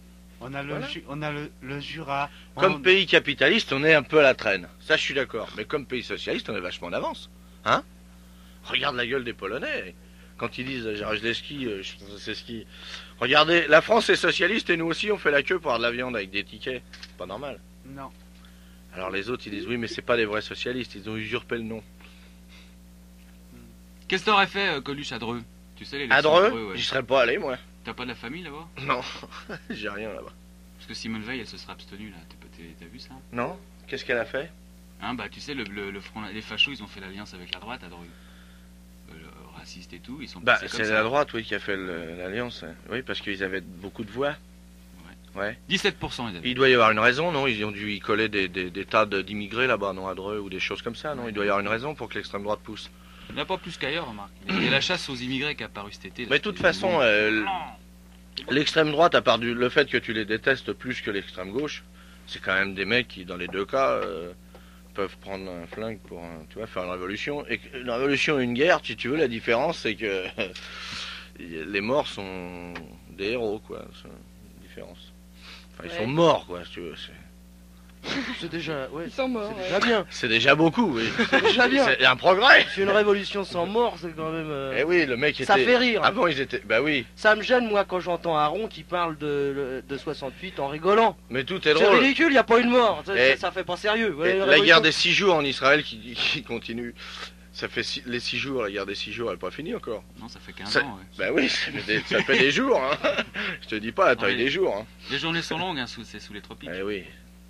On a le, Voilà. Ju- on a le, le Jura. Comme on- pays capitaliste, on est un peu à la traîne. Ça, je suis d'accord. Mais comme pays socialiste, on est vachement en avance. Hein? Regarde la gueule des Polonais. Quand ils disent Jaruzelski, euh, je pense que c'est ski. Regardez, la France est socialiste et nous aussi, on fait la queue pour avoir de la viande avec des tickets. C'est pas normal. Non. Alors les autres, ils disent oui, mais c'est pas des vrais socialistes. Ils ont usurpé le nom. Qu'est-ce que t'aurais fait, euh, Coluche, à Dreux? Tu sais, l'élection À Dreux, de ouais. j'y serais pas allé, moi. T'as pas de la famille là-bas? Non, j'ai rien là-bas. Parce que Simone Veil, elle se serait abstenue là. T'as pas- t'as- T'as vu ça? Non? Qu'est-ce qu'elle a fait? Hein, bah tu sais, le, le, le front, les fachos, ils ont fait l'alliance avec la droite à Dreux. Euh, le raciste et tout, ils sont Bah, passés comme c'est ça. la droite, oui, qui a fait le- l'alliance. hein. Oui, parce qu'ils avaient beaucoup de voix. Ouais. dix-sept pour cent ils avaient. Il doit y avoir une raison, non? Ils ont dû y coller des, des, des tas de- d'immigrés là-bas, non, à Dreux, ou des choses comme ça, non? Il doit y avoir une raison pour que l'extrême droite pousse. Il n'y en a pas plus qu'ailleurs, remarque. Il y a la chasse aux immigrés qui a apparu cet été. là. Mais de toute Des- façon, des- euh, l'extrême droite, à part du, le fait que tu les détestes plus que l'extrême gauche, c'est quand même des mecs qui, dans les deux cas, euh, peuvent prendre un flingue pour, un- tu vois, faire une révolution. Et que- une révolution et une guerre, si tu veux, la différence, c'est que les morts sont des héros, quoi. C'est une différence. Enfin, ils Ouais. sont morts, quoi, si tu veux. c'est- C'est déjà, ouais, Ils sont morts. c'est ouais. déjà bien. C'est déjà beaucoup, oui. C'est déjà bien. C'est un progrès. C'est une révolution sans mort, c'est quand même. euh, Eh oui, le mec était... Ça fait rire. Avant, ils étaient... Bah oui, Ça me gêne, moi, quand j'entends Aaron qui parle de, de soixante-huit en rigolant. mais tout est C'est drôle. ridicule, il n'y a pas une mort. Ça, Et- ça- ça fait pas sérieux. Ouais, Et une la révolution- guerre des six jours en Israël qui, qui continue. Ça fait six- les six jours, la guerre des six jours, elle n'est pas finie encore. Non, ça fait quinze Ça- ans, ouais. Bah oui, ça fait des, ça fait des jours. Hein. Je te dis pas la taille Ouais. des jours. Hein. Les journées sont longues, hein, sous, c'est sous les tropiques. Eh oui.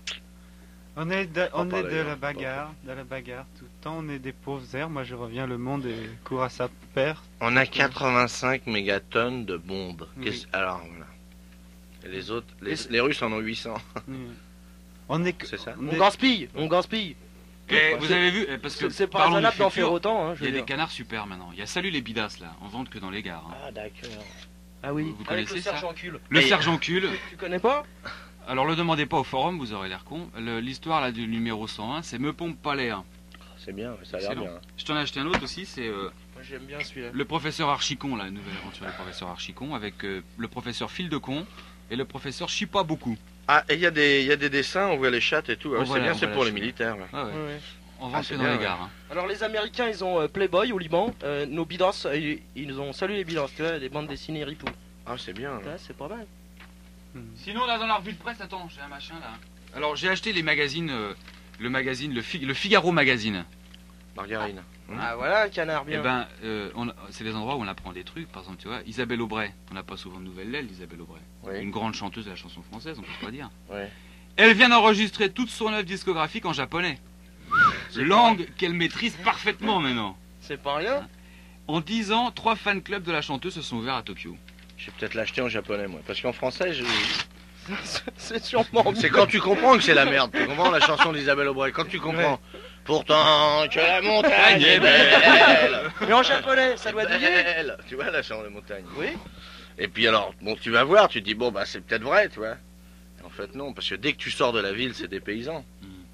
On est de, on pas est de d'ailleurs, la pas. bagarre, de la bagarre tout le temps. On est des pauvres airs. Moi, je reviens, le monde et court à sa perte. On a quatre-vingt-cinq mégatonnes de bombes. Oui. Qu'est-ce- Alors voilà. Et les autres, les, Et c'est- les Russes en ont huit cents. On est que- C'est ça. on On est- gaspille, on gaspille. Et vous C'est- avez vu, eh, parce que C'est c'est pas parlons du raisonnable d'en futur, faire autant. Hein, je Il y a veux des dire. canards super maintenant. Il y a Salut les bidasses là, on vend que dans les gares. hein. Ah d'accord. Ah oui, Vous avec connaissez le ça sergent cul. Le Et- sergent cul. Tu connais pas? Alors le demandez pas au forum, vous aurez l'air con. Le- L'histoire là du numéro cent un, c'est Me pompe pas l'air. C'est bien, ça a l'air Excellent. bien. Je t'en ai acheté un autre aussi, c'est euh, Moi j'aime bien celui-là. le professeur Archicon, la nouvelle aventure du professeur Archicon, avec euh, le professeur Fil de Con et le professeur Chie pas beaucoup. Ah, et il y, a des- il y a des dessins, on voit les chattes et tout. Ah On ouais, voit c'est la- bien, on c'est voit pour la les chatte. militaires. là. Ouais, ouais. Ouais, ouais. On Ah, vend c'est que dans bien, les ouais. gares. hein. Alors les Américains ils ont euh, Playboy au Liban, euh, nos bidas euh, ils, ils ont salué les bidas, tu vois, des bandes dessinées ripoux. Ah, c'est bien. Ouais, c'est pas mal. Sinon, là, dans la revue de presse, attends, j'ai un machin là. Alors, j'ai acheté les magazines, euh, le magazine, le, Fi- le Figaro Magazine. Margarine. Hum. Ah voilà un canard Eh bien. ben, euh, on a- c'est des endroits où on apprend des trucs. Par exemple, tu vois, Isabelle Aubray. On n'a pas souvent de nouvelles d'elle, Isabelle Aubray. Oui. Une grande chanteuse de la chanson française, on peut pas dire. Ouais. Elle vient d'enregistrer toute son œuvre discographique en japonais. Langue qu'elle maîtrise parfaitement maintenant. C'est pas rien. En dix ans, trois fan clubs de la chanteuse se sont ouverts à Tokyo. Je vais peut-être l'acheter en japonais, moi. Parce qu'en français, je... C'est sûrement c'est quand tu comprends que c'est la merde. Tu comprends la chanson d'Isabelle Aubray. Quand tu comprends. Pourtant que la montagne est belle. Mais en japonais, ça doit Est douiller. belle. Tu vois la chanson de montagne. Oui. Et puis alors, bon, tu vas voir, tu te dis, bon, bah c'est peut-être vrai, tu vois. En fait, non, parce que dès que tu sors de la ville, c'est des paysans.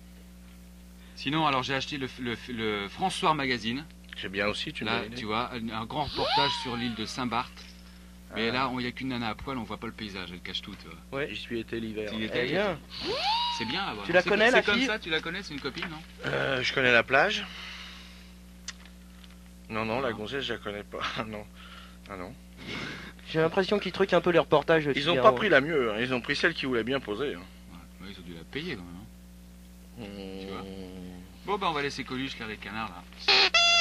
Sinon, alors j'ai acheté le, le, le François Magazine. C'est bien aussi, tu Là, me tu vois, un, un grand reportage sur l'île de Saint-Barth. Mais Ah. là, il n'y a qu'une nana à poil, on voit pas le paysage, elle cache tout, tu vois. Ouais. J'y suis été l'hiver. Il Eh était- bien. C'est bien là-bas. Tu la C'est- connais, la C'est comme fille ça, tu la connais, c'est une copine, non? Euh, je connais la plage. Non, non, la Non. gonzesse, je la connais pas. non. Ah non. J'ai l'impression qu'ils truquent un peu les reportages. de Ils ont Figaro. pas pris la mieux, hein. Ils ont pris celle qui voulait bien poser. hein. Ouais, ouais, ils ont dû la payer quand même. hein. Mmh. Bon, bah on va laisser Coluche faire les canards là.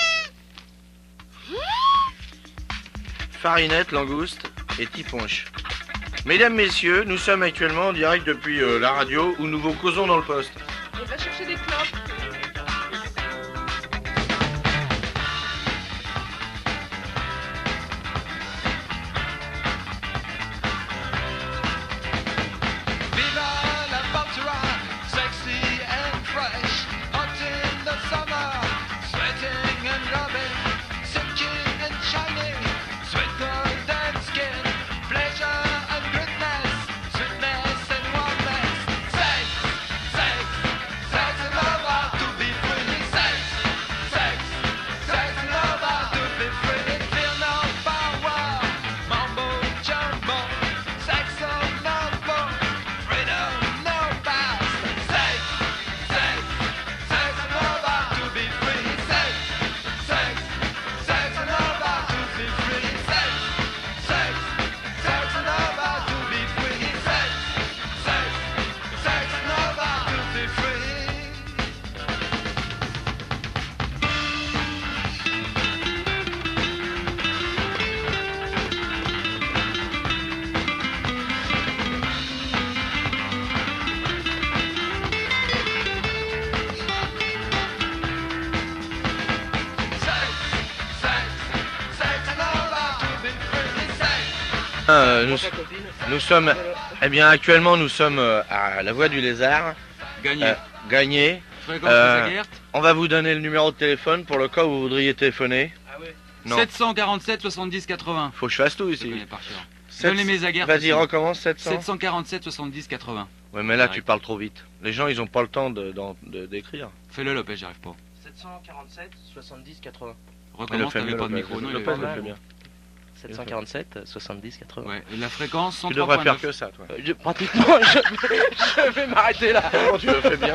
Farinette, langouste et tiponche. Mesdames, messieurs, nous sommes actuellement en direct depuis euh, la radio où nous vous causons dans le poste. On va chercher des clopes. Viva la Cultura, sexy and fresh. Hot in the summer, sweating and rubbing, silky and shiny, sweet golden skin, pleasure and goodness, sweetness and warmness. Sex, sex, sex and love. Euh, nous, Ta copine. nous sommes, eh bien, actuellement, nous sommes euh, à la Voie du Lézard. Gagné. Euh, gagné. Fréquence euh, de Zaguert. On va vous donner le numéro de téléphone pour le cas où vous voudriez téléphoner. Ah ouais. Non. sept cent quarante-sept soixante-dix quatre-vingts. Faut que je fasse tout Je ici. connais par cœur. Sept- Donnez mes Zaguert. Vas-y, recommence sept cents. sept cent quarante-sept soixante-dix quatre-vingts. Ouais, mais là, Direct. tu parles trop vite. Les gens, ils ont pas le temps de, d'en- de- d'écrire. Fais-le Lopez, j'y arrive pas. sept cent quarante-sept soixante-dix quatre-vingts. Recommence, t'avais pas de micro, non? il Lopez avait le pas. fait bien. sept cent quarante-sept soixante-dix quatre-vingts. Ouais, et la fréquence Tu cent trois devrais point faire neuf. que ça, toi. Euh, je- pratiquement, je, je vais m'arrêter là. Comment tu le fais bien?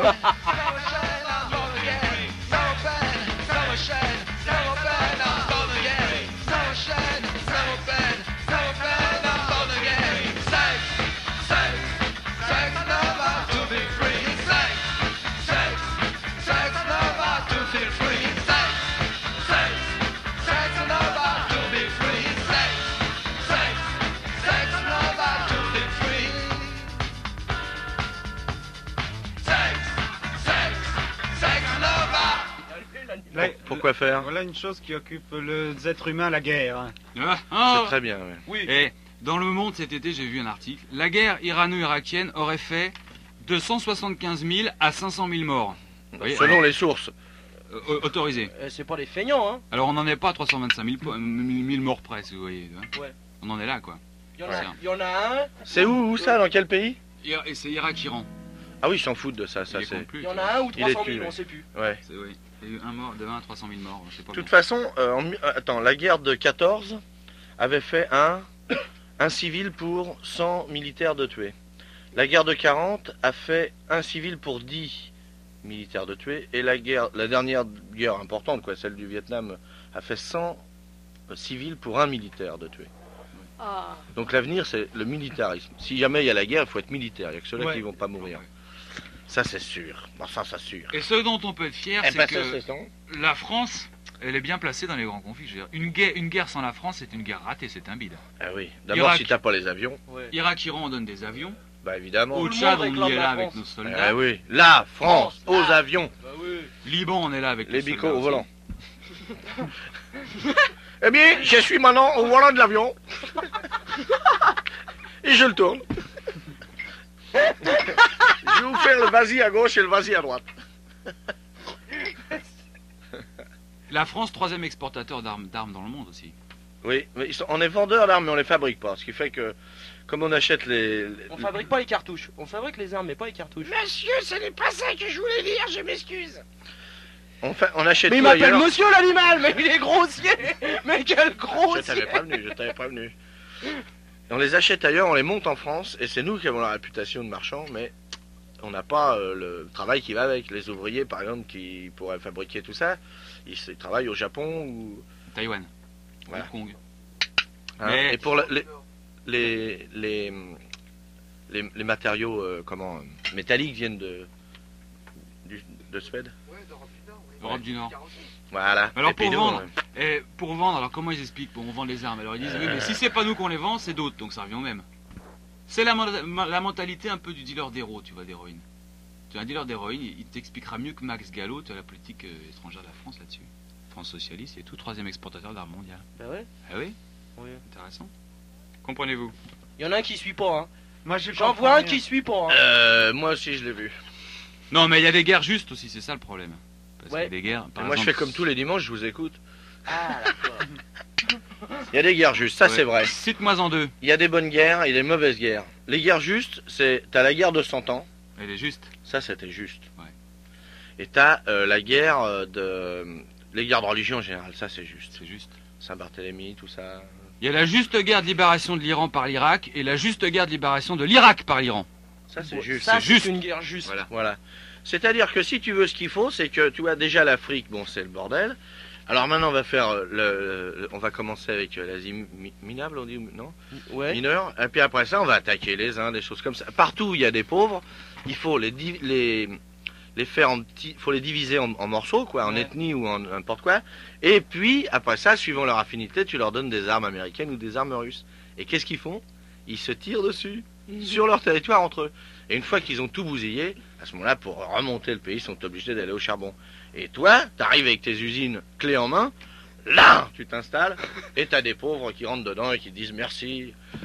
Là, Pourquoi faire? Voilà une chose qui occupe les êtres humains, la guerre. Ah, C'est ah. très bien, ouais. Oui. Et dans Le Monde cet été, j'ai vu un article. La guerre irano-irakienne aurait fait de cent soixante-quinze mille à cinq cent mille morts. Vous voyez, Selon les sources. euh, euh, autorisés. Euh, c'est pas les feignants, hein. Alors on n'en est pas à trois cent vingt-cinq mille, po- euh, mille morts près, si vous voyez. hein. Ouais. On en est là, quoi. Il y en Ouais. a, il y en a un. C'est où, où ça? Dans quel pays? Ir- Et c'est Irak-Iran. Ah oui, ils s'en foutent de ça, ça Il les c'est. compte plus, Il y en tu vois. a un ou Il est trois cent mille, dessus, on ouais. sait plus. Ouais. C'est- oui. Il y a eu un mort, de un à trois cent mille morts, je sais pas. De toute bon. façon, euh, en mi- euh, attends, la guerre de quatorze avait fait un, un civil pour cent militaires de tués. La guerre de quarante a fait un civil pour dix militaires de tués. Et la guerre, la dernière guerre importante, quoi, celle du Vietnam, a fait cent civils pour un militaire de tués. Ah. Donc l'avenir, c'est le militarisme. Si jamais il y a la guerre, il faut être militaire. Il n'y a que ceux-là Ouais. qui vont pas mourir. Ouais. Ça, c'est sûr. Bon, ça, c'est sûr. Et ce dont on peut être fier, Eh c'est ben, que ça, c'est ça. la France, elle est bien placée dans les grands conflits. Je veux dire, une guerre, une guerre sans la France, c'est une guerre ratée, c'est un bide. Ah oui. D'abord, Irak. si t'as pas les avions, Ouais. Irak-Iran, on donne des avions. bah évidemment. Au le Tchad, monde on réclame y est la là avec France. nos Ah soldats. oui. La France, France, aux là. avions. Bah oui. Liban, on est là avec Les nos bicots soldats au aussi. volant. Eh bien, je suis maintenant au volant de l'avion. Et je le tourne. Je vais vous faire le vas-y à gauche et le vas-y à droite. La France, troisième exportateur d'armes d'armes dans le monde aussi. Oui, mais ils sont- on est vendeurs d'armes, mais on les fabrique pas. Ce qui fait que, comme on achète les... les- On fabrique pas les cartouches. On fabrique les armes, mais pas les cartouches. Monsieur, ce n'est pas ça que je voulais dire, je m'excuse. On, fait, on achète Mais il tout m'appelle ailleurs. monsieur l'animal, mais il est grossier. Mais quel Je grossier. t'avais prévenu, je t'avais prévenu. On les achète ailleurs, on les monte en France, et c'est nous qui avons la réputation de marchands, mais on n'a pas euh, le travail qui va avec. Les ouvriers, par exemple, qui pourraient fabriquer tout ça, ils, ils travaillent au Japon ou... Taïwan. Voilà. Hong Kong. hein. Mais- Et pour le- les, les, les, les, les matériaux euh, comment, euh, métalliques viennent de, du- de Suède. Europe du Nord. Voilà. Alors, Et puis pour nous, vendre, euh, Et pour vendre, alors comment ils expliquent? Bon, on vend les armes. Alors ils disent, oui, mais si c'est pas nous qu'on les vend, c'est d'autres, donc ça revient au même. C'est la, mon- la mentalité un peu du dealer d'héros, tu vois, d'héroïne. Tu as un dealer d'héroïne, il il t'expliquera mieux que Max Gallo, tu as la politique euh, étrangère de la France là-dessus. France socialiste et tout, troisième exportateur d'armes mondiales. Bah ouais. Ah oui? Oui. Intéressant. Comprenez-vous? Il y en a un qui suit pas, hein. Moi, je J'en comprends vois un rien. qui suit pas, hein. euh, moi aussi, je l'ai vu. Non, mais il y a des guerres justes aussi, c'est ça le problème. Parce Ouais. qu'il y a des guerres. Par Et moi, je exemple, fais comme tous les dimanches, je vous écoute. Ah, d'accord. Il y a des guerres justes, ça ouais. c'est vrai. Cite-moi en deux. Il y a des bonnes guerres et des mauvaises guerres. Les guerres justes, c'est t'as la guerre de cent ans, Elle est juste. ça c'était juste. Ouais. Et t'as euh, la guerre euh, de les guerres de religion en général, ça c'est juste. C'est juste. Saint-Barthélemy, tout ça. Il y a la juste guerre de libération de l'Iran par l'Irak et la juste guerre de libération de l'Irak par l'Iran. Ça c'est Ouais, juste. Ça, c'est juste. c'est une guerre juste. Voilà. Voilà. C'est-à-dire que si tu veux ce qu'il faut, c'est que tu vois déjà l'Afrique, bon c'est le bordel. Alors maintenant on va faire euh, le, le- on va commencer avec euh, l'Asie mi- minable, on dit non Ouais. mineur. Et puis après ça on va attaquer les Indes, des choses comme ça. Partout où il y a des pauvres, il faut les di- les les faire en petits, faut les diviser en, en morceaux quoi, en Ouais. ethnie ou en n'importe quoi. Et puis après ça, suivant leur affinité, tu leur donnes des armes américaines ou des armes russes. Et qu'est-ce qu'ils font? Ils se tirent dessus sur leur territoire entre eux. Et une fois qu'ils ont tout bousillé, à ce moment-là, pour remonter le pays, ils sont obligés d'aller au charbon. Et toi, t'arrives avec tes usines clés en main, là, tu t'installes, et t'as des pauvres qui rentrent dedans et qui disent merci,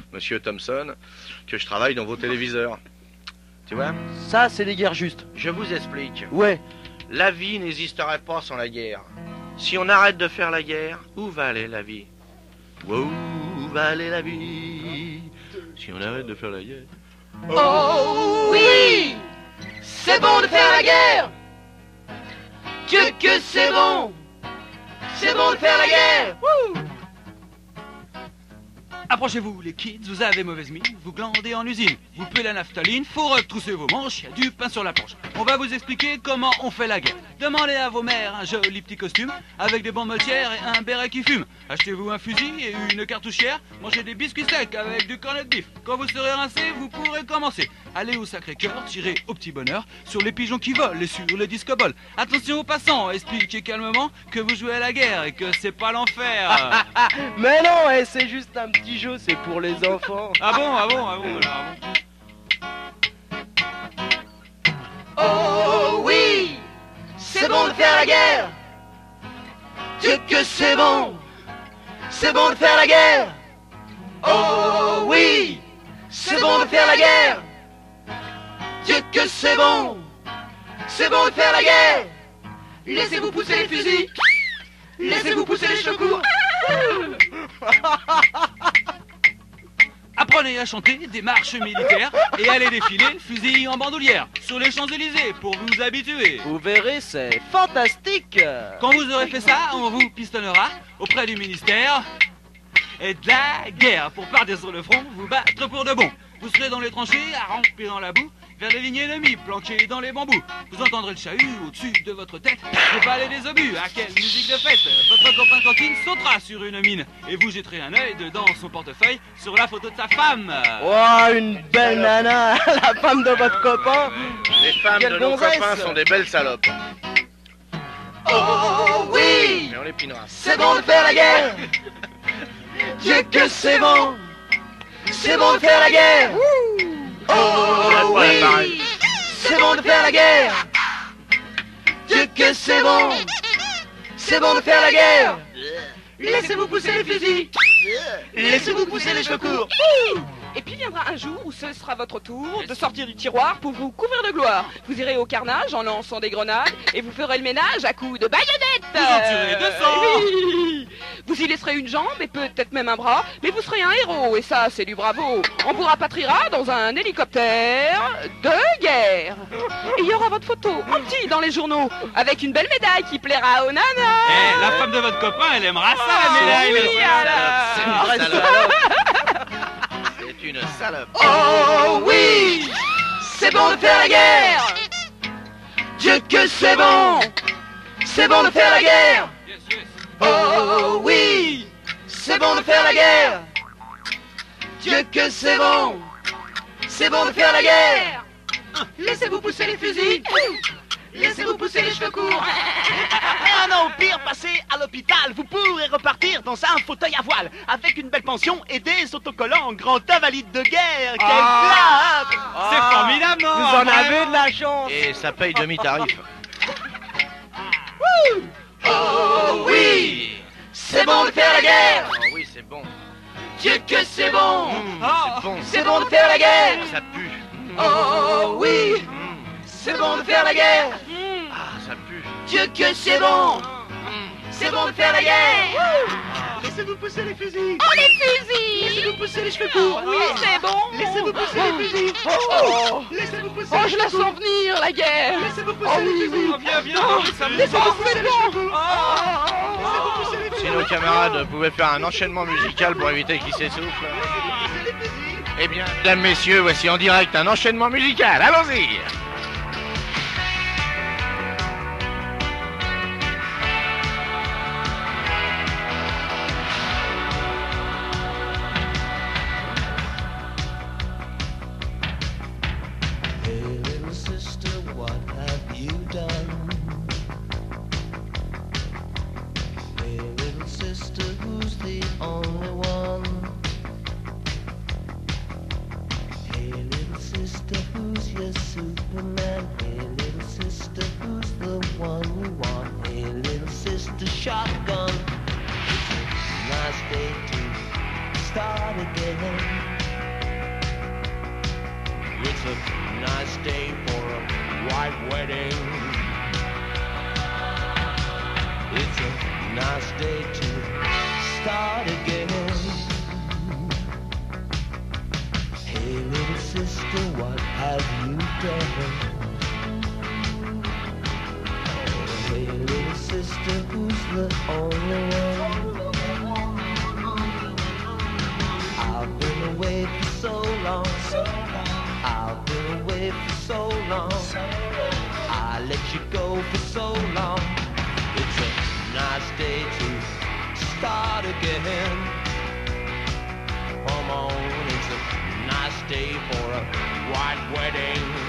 monsieur Thompson, que je travaille dans vos téléviseurs. Tu vois? Ça, c'est les guerres justes. Je vous explique. Ouais. La vie n'existerait pas sans la guerre. Si on arrête de faire la guerre, où va aller la vie? Où va aller la vie? Si on arrête de faire la guerre. Oh oui, c'est bon de faire la guerre. Dieu que c'est bon. C'est bon de faire la guerre. Wouh. Approchez-vous les kids, vous avez mauvaise mine, vous glandez en usine, vous puez la naphtaline, faut retrousser vos manches, y a du pain sur la planche. On va vous expliquer comment on fait la guerre. Demandez à vos mères un joli petit costume, avec des bonbons motières et un béret qui fume. Achetez-vous un fusil et une cartouchière, mangez des biscuits secs avec du cornet de bif. Quand vous serez rincé, vous pourrez commencer. Allez au Sacré-Cœur, tirez au petit bonheur, sur les pigeons qui volent et sur les disco-balls. Attention aux passants, expliquez calmement que vous jouez à la guerre et que c'est pas l'enfer. Mais non, eh, c'est juste un petit jeu, c'est pour les enfants. Ah bon, ah bon, ah bon, alors, ah bon. Oh oui, c'est bon de faire la guerre. Dieu que c'est bon. C'est bon de faire la guerre. Oh oui, c'est bon de faire la guerre. Dieu que c'est bon. C'est bon de faire la guerre. Laissez-vous pousser les fusils. Laissez-vous pousser les cheveux courts. Apprenez à chanter des marches militaires et allez défiler le fusil en bandoulière sur les Champs-Élysées pour vous habituer. Vous verrez, c'est fantastique. Quand vous aurez fait ça, on vous pistonnera auprès du ministère et de la guerre pour partir sur le front, vous battre pour de bon. Vous serez dans les tranchées à ramper dans la boue vers les lignes ennemies planquées dans les bambous. Vous entendrez le chahut au-dessus de votre tête, le balai des obus. À quelle musique de fête! Votre copain coquine sautera sur une mine et vous jetterez un œil dedans son portefeuille sur la photo de sa femme. Oh, une belle nana, la femme de votre copain. Les femmes Quelle de nos gonzesse. copains sont des belles salopes. Oh oui, Mais on les pinera. c'est bon de faire la guerre. Dieu que c'est bon. C'est bon de faire la guerre. Oh Ouais, pareil. oui, c'est bon de faire la guerre. Dieu que c'est bon. C'est bon de faire la guerre. Laissez-vous pousser les fusils. Laissez-vous pousser les cheveux courts. Et puis viendra un jour où ce sera votre tour de sortir du tiroir pour vous couvrir de gloire. Vous irez au carnage en lançant des grenades et vous ferez le ménage à coups de baïonnettes. Vous en tirez deux cents. Oui. Vous y laisserez une jambe et peut-être même un bras, mais vous serez un héros et ça c'est du bravo. On vous rapatriera dans un hélicoptère de guerre. Et il y aura votre photo en petit dans les journaux avec une belle médaille qui plaira aux nanas. Eh, la femme de votre copain, elle aimera ça, Ah, la médaille. oui, mais- alors. C'est une salope. C'est une salope. Oh oui, c'est bon de faire la guerre. Dieu que c'est bon. C'est bon de faire la guerre. Yes, yes. Oh oui, c'est bon de faire la guerre. Dieu que c'est bon. C'est bon de faire la guerre. Laissez-vous pousser les fusils. Laissez-vous pousser les cheveux courts. Un an au pire passé à l'hôpital, vous pourrez repartir dans un fauteuil à voile avec une belle pension et des autocollants grand invalide de guerre. Quelle Ah. blague! C'est formidable, non? Vous en Vraiment. avez de la chance. Et ça paye demi-tarif. Oh oui, c'est bon de faire la guerre. Oh oui, c'est bon. Dieu que c'est bon. Mmh, Oh. c'est bon. C'est bon de faire la guerre. Ça pue. Oh oui, Mmh. c'est bon de faire la guerre. Ah, ça pue. Dieu que c'est bon. C'est bon de faire la guerre. Laissez-vous pousser les fusils! Oh les fusils. Laissez-vous pousser les cheveux courts! Oui c'est bon. Laissez-vous pousser les fusils! Oh, Laissez-vous pousser oh les je la cheveux sens venir la guerre. courts! Laissez-vous Oh pousser les oui fusils! oui. Viens, viens, ça me Laissez-vous pousser les cheveux courts! Oh. Laissez-vous pousser les Si fusils! nos camarades pouvaient faire un enchaînement musical pour éviter qu'ils s'essoufflent. Eh bien, mesdames, messieurs, voici en direct un enchaînement musical. Allons-y! Hey little sister, what have you done? Hey little sister, who's the only one? Hey little sister, who's your Superman? Hey little sister, who's the one you want? Hey little sister, shotgun. Nice day to start again. white wedding. It's a nice day to start again. Hey little sister, what have you done? Hey little sister, who's the only one? I've been away for so long. I've been away for so long. I let you go for so long. It's a nice day to start again. Come on, it's a nice day for a white wedding.